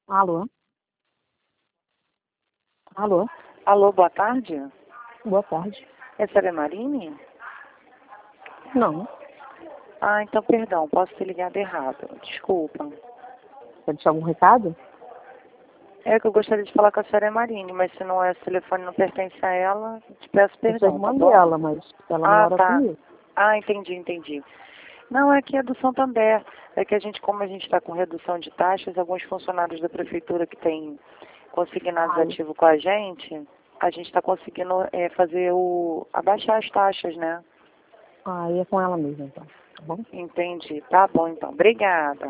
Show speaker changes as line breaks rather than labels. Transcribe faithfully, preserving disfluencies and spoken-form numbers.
Alô? Alô?
Alô, boa tarde.
Boa tarde.
Essa é a Marine?
Não.
Ah, então perdão, posso ter ligado errado. Desculpa.
Quer deixar algum recado?
É que eu gostaria de falar com a senhora Marine, mas se não é, esse telefone não pertence a ela, te peço
Eu sou
perdão, tá
irmã
bom?
dela, mas ela
Ah,
mora
tá.
comigo.
Ah, entendi, entendi. Não, é que é do Santander. É que a gente, como a gente está com redução de taxas, alguns funcionários da prefeitura que têm consignados
Ai,
ativos com a gente, a gente está conseguindo é, fazer o. abaixar as taxas, né?
ai, é com ela mesmo, então. Tá bom?
Entendi. Tá bom, então. Obrigada.